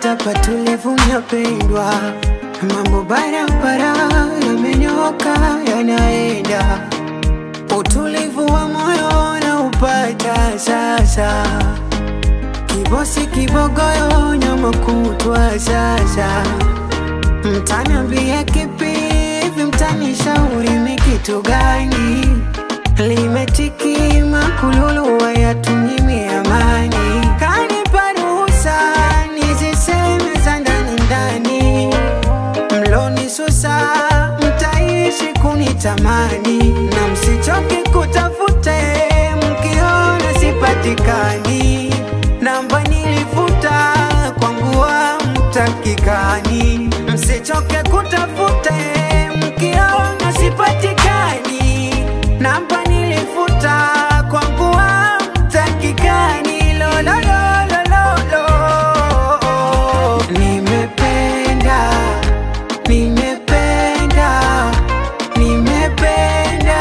nimepata patulivu napendwa, mambo barabara yamenyoka yanaenda, utulivu wa moyo na upata sasa, kibosi kibogoyo nyama kutwa sasa, mtaniambia kipi hivi, mtanishauri ni kitu gani, limetiki makululu hayatunyimi amani, kanipa ruhusa niziseme za ndani ndani, mlonisusa mtaishi kunitamani, na msichoke kutafuta mkiona sipatikani, namba nilifuta kwangu hamtakikani, msichoke kutafuta mkiona sipatikani, namba nilifuta kwangu hamtakikani, lo lo lo lo lo lo. Nimependa, nimependa, nimependa,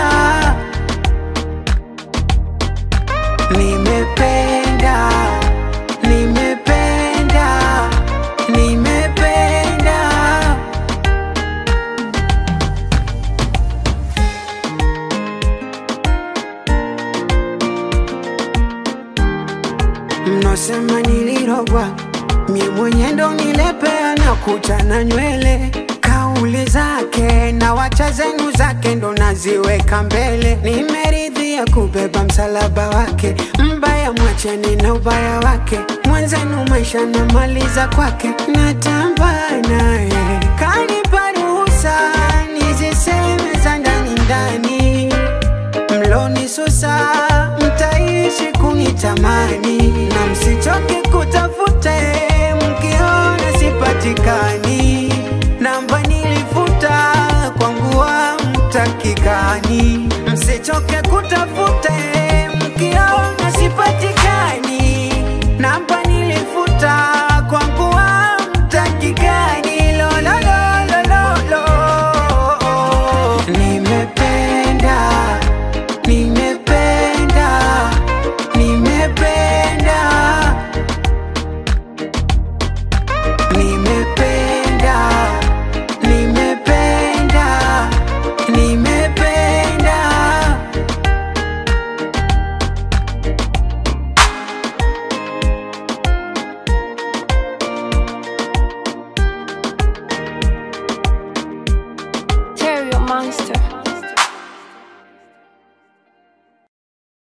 nimependa, nimependa, nimependa. Mnosema nilirogwa, mie mwenye ndo nilepea na kucha na nywele, kauli zake na wacha zenu zake ndo naziweka mbele, nimeridhia kubeba msalaba wake, mbaya mwacheni na ubaya wake, mwenzenu maisha na maliza kwake, natamba naye, kanipa ruhusa niziseme za ndani ndani, mlonisusa mtaishi kunitamani, na msichoke kutafuta mkiona sipatikani, namba nilifuta kwangu hamtakikani, msichoke kutafuta mkiona sipatikani.